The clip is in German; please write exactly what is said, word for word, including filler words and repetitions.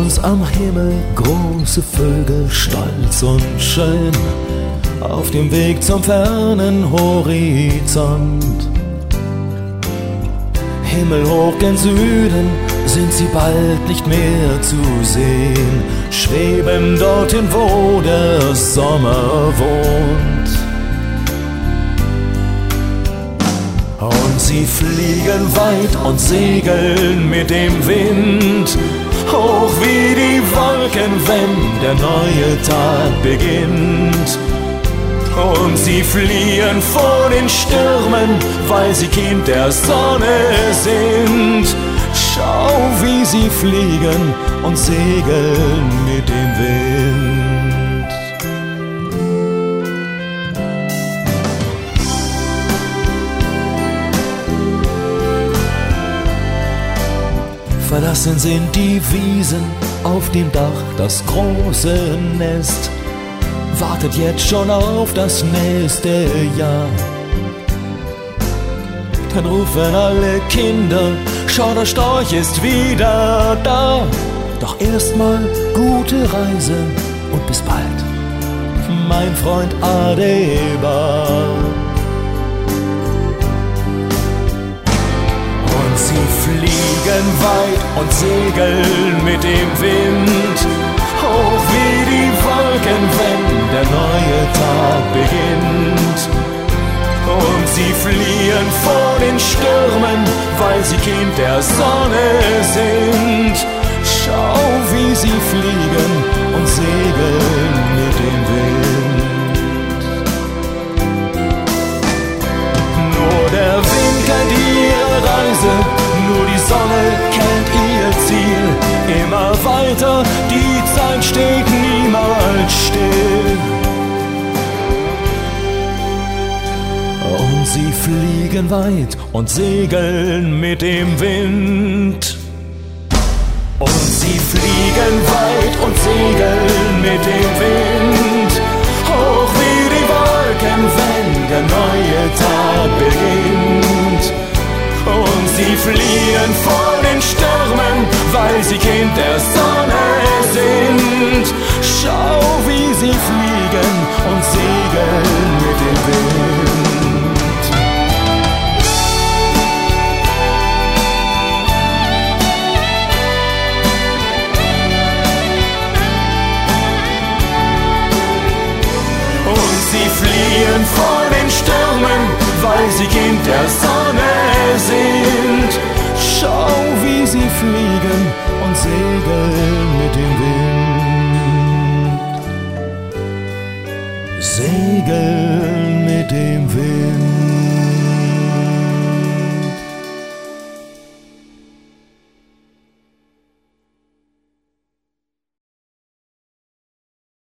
uns am Himmel große Vögel, stolz und schön, auf dem Weg zum fernen Horizont. Himmelhoch gen Süden sind sie bald nicht mehr zu sehen, schweben dorthin, wo der Sommer wohnt. Und sie fliegen weit und segeln mit dem Wind, hoch wie die Wolken, wenn der neue Tag beginnt. Und sie fliehen vor den Stürmen, weil sie Kind der Sonne sind. Schau, wie sie fliegen und segeln mit dem Wind. Verlassen sind die Wiesen, auf dem Dach das große Nest wartet jetzt schon auf das nächste Jahr. Dann rufen alle Kinder, schau, der Storch ist wieder da. Doch erstmal gute Reise und bis bald, mein Freund Adebar. Und sie fliegen weit und segeln mit dem Wind, hoch wie die Wolken, wenn der neue Tag beginnt. Und sie fliehen vor den Stürmen, weil sie Kind der Sonne sind. Schau, wie sie fliegen und segeln mit dem Wind. Nur der Wind kennt ihre Reise, nur die Sonne kennt ihr Ziel. Immer weiter, die Zeit steht niemals still. Und sie fliegen weit und segeln mit dem Wind. Und sie fliegen weit und segeln mit dem Wind, hoch wie die Wolken, wenn der neue Tag beginnt. Und sie fliehen vor den Stürmen, weil sie Kind der Sonne sind. Schau, wie sie fliegen und segeln mit dem Wind. Und sie fliehen vor den Stürmen, weil sie Kind der Sonne sind. Schau, wie sie fliegen und segeln mit dem Wind. Segeln mit dem Wind.